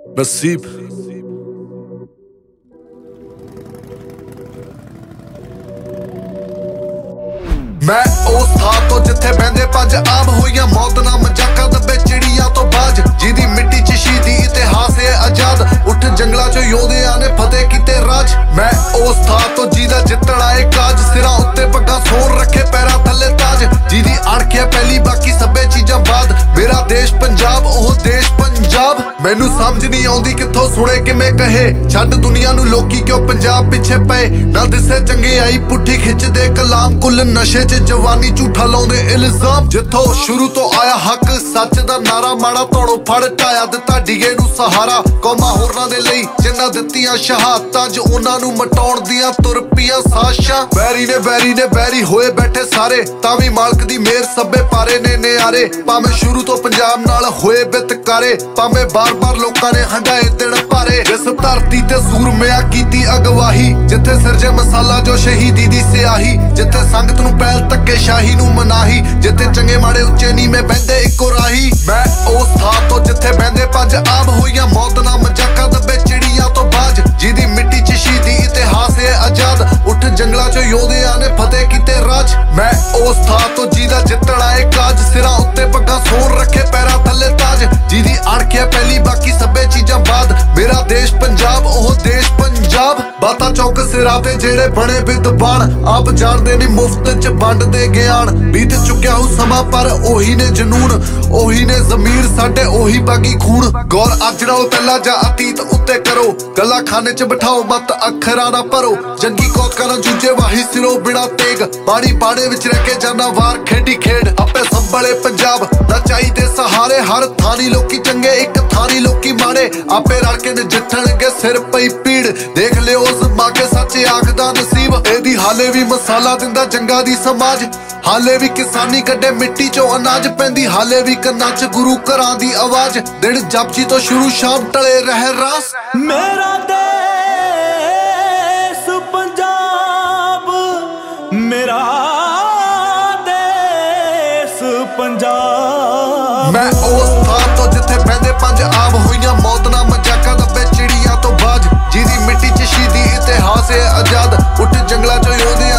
नसीब मैं उस था तो जिथे बहंदे पंज आम होइयां मौत ना मजाका दबे चिड़िया तो बाज जिदी मिट्टी च शहीदी इतिहास है आजाद उठ जंगला चो योधिया ने फतेह कीते राज मैं उस था तो जिदा जितण आए काज सिरा उत्ते पग्गा सोर रखे पैरां थल्ले ताज जिदी अड़के पहली बाकी सभे चीजां बाद मेरा देश पंजाब ओह देश पंजाब मैनू समझ नहीं आउंदी कित्थों सुने किवें कहे छड्ड दुनिया नू लोकी क्यों पंजाब पिछे पए ना दिसे चंगे आई पुट्ठी खिचदे कलाम कुल नशे च जवानी झूठा लाउंदे इल्जाम जिथों शुरू तो आया हक सच दा नारा माड़ा तोड़ो फड़ ढाया दिता डीगे नू सहारा कौमां होरनां दे लई जिन्हां दित्तियां शहादतां ज उन्हां नू मटाउण दियां तुर पईयां साशां बैरी ने बैरी होए बैठे सारे तां वी मालक दी मेहर सभे पारे ने नियारे भावें शुरू तो पंजाब नाल होए बितकारे भावें बार-बार लोकां ने हंडाए दिन भारे जिस धरती ते सूरमिया कीती अगवाही जिथे सिरजे मसाला जो शहीदी दी सियाही जिथे संगत नू पहल धक्के शाही नू मनाही जिथे चंगे माड़े उच्चे नीवें बहंदे इक्को राही मैं उस था तो जिथे बहंदे पंज आम होइयां मौत ना मजाका दबे चिड़िया तो बाज जिदी मिट्टी च शहीदी इतिहास है आजाद उठ जंगला चो योधिया ने फतेह कीते राज मैं उस था तो जिदा जितण आए काज सिरा उत्ते पग्गा सोर रखे पैरां थल्ले ताज जिदी अड़के पहली बाकी सभे चीजां बाद मेरा देश पंजाब ओह देश पंजाब बाता चौक सिरा ते जेड़े बने विद्वान आप जानदे नहीं मुफ्त च वंडदे ज्ञान बीत चुक्या हूं समा पर ओही ने जनून ओही ने ज़मीर साडे ओही बागी खून गौर अज नालों पहला जा अतीत उत्ते करो गल्लां खाने च बिठाओ मत अखरां ना भरो जंगी कौकां नाल जूझे वाही सिरों बिना तेग बाड़ी बाड़े विच रह के जाना वार खेडी खेड आपे संभले पंजाब ना चाहीदे सहारे हर थानी लोकी चंगे एक थानी लोकी माड़े आपे रल के नजिठणगे सिर पई पीड़ देख लियो ज़मा के सच आखदा नसीब एदी हाले भी मसाला दिंदा जंगा दी समाज हाले भी किसानी कड्डे मिट्टी चो अनाज पैंदी हाले भी कन्नां च गुरु घरां दी आवाज दिन जपजी तो शुरू शाम टले रह रास मेरा देश पंजाब मेरा देश पंजाब मैं उस था तो जिथे बहंदे पंज आम होइयां मौत ना मजाका दबे चिड़िया तो बाज जिदी मिट्टी च शहीदी इतिहास है आजाद उठ जंगला चो योधिया